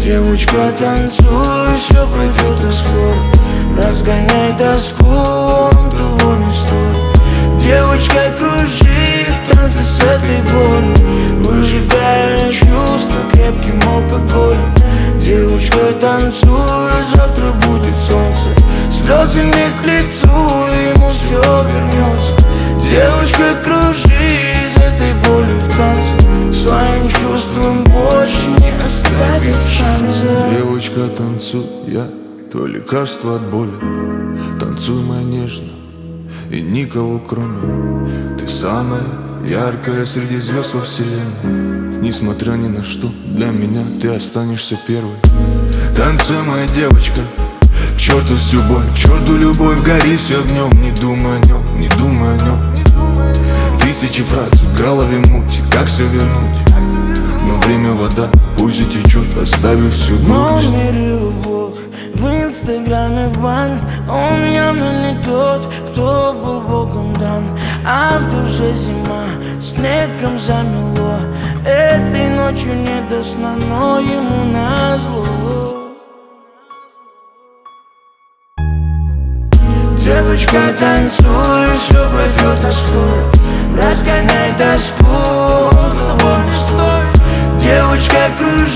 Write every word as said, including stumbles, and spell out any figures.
Девочка, танцуй, все пройдет и скоро. Разгоняй тоску, он того не стоит. Девочка, кружи в танце с этой болью, выжигая чувства крепким алкоголем. Девочка, танцуй, завтра будет солнце. Слезы не к лицу, ему все вернется. Девочка, кружи с этой болью в танце, своим чувством больше не оставим шанса. Девочка, танцуй, я твое лекарство от боли. Танцуй, моя нежно, и никого кроме. Ты самая яркая среди звезд во вселенной. Несмотря ни на что, для меня ты останешься первой. Танцуй, моя девочка, к черту всю боль, к черту любовь, гори все огнем. Не думай о нем, не думай о нем. Тысячи фраз в голове мути, как все вернуть? Но время вода, пусть и течет, оставив всю грусть. Мой мир его блог, в инстаграме в бан. Он явно не тот, кто был богом дан. А в душе зима, снегом замело. Этой ночью не до сна, но ему назло. Девочка, танцуй, все пройдет и скоро. Разгоняй тоску, он того не стоит. Девочка, кружи